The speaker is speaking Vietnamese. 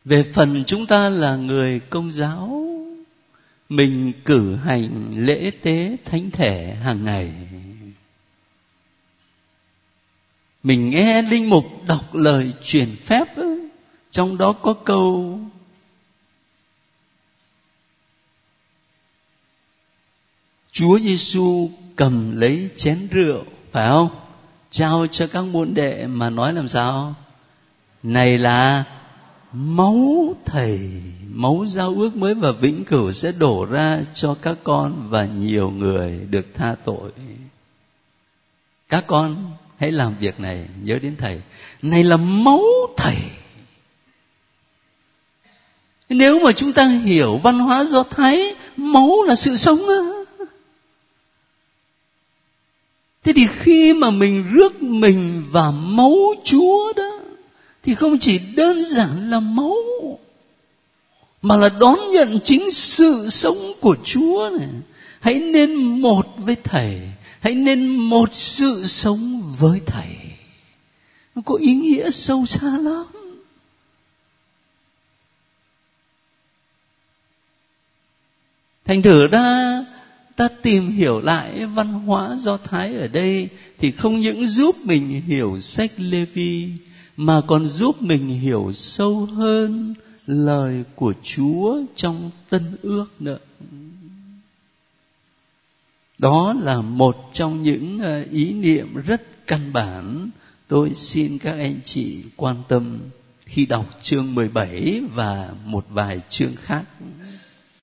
Về phần chúng ta là người Công giáo, mình cử hành lễ tế thánh thể hàng ngày. Mình nghe linh mục đọc lời truyền phép, trong đó có câu Chúa Giêsu cầm lấy chén rượu, phải không? Trao cho các môn đệ mà nói làm sao? Này là máu Thầy, máu giao ước mới và vĩnh cửu sẽ đổ ra cho các con và nhiều người được tha tội. Các con hãy làm việc này, nhớ đến Thầy. Này là máu Thầy. Nếu mà chúng ta hiểu văn hóa Do Thái, máu là sự sống á. Thế thì khi mà mình rước mình vào máu Chúa đó, thì không chỉ đơn giản là máu, mà là đón nhận chính sự sống của Chúa này. Hãy nên một với Thầy, hãy nên một sự sống với Thầy. Nó có ý nghĩa sâu xa lắm. Thành thử ra ta tìm hiểu lại văn hóa Do Thái ở đây thì không những giúp mình hiểu sách Lê-vi, mà còn giúp mình hiểu sâu hơn lời của Chúa trong Tân Ước nữa. Đó là một trong những ý niệm rất căn bản tôi xin các anh chị quan tâm khi đọc chương 17 và một vài chương khác.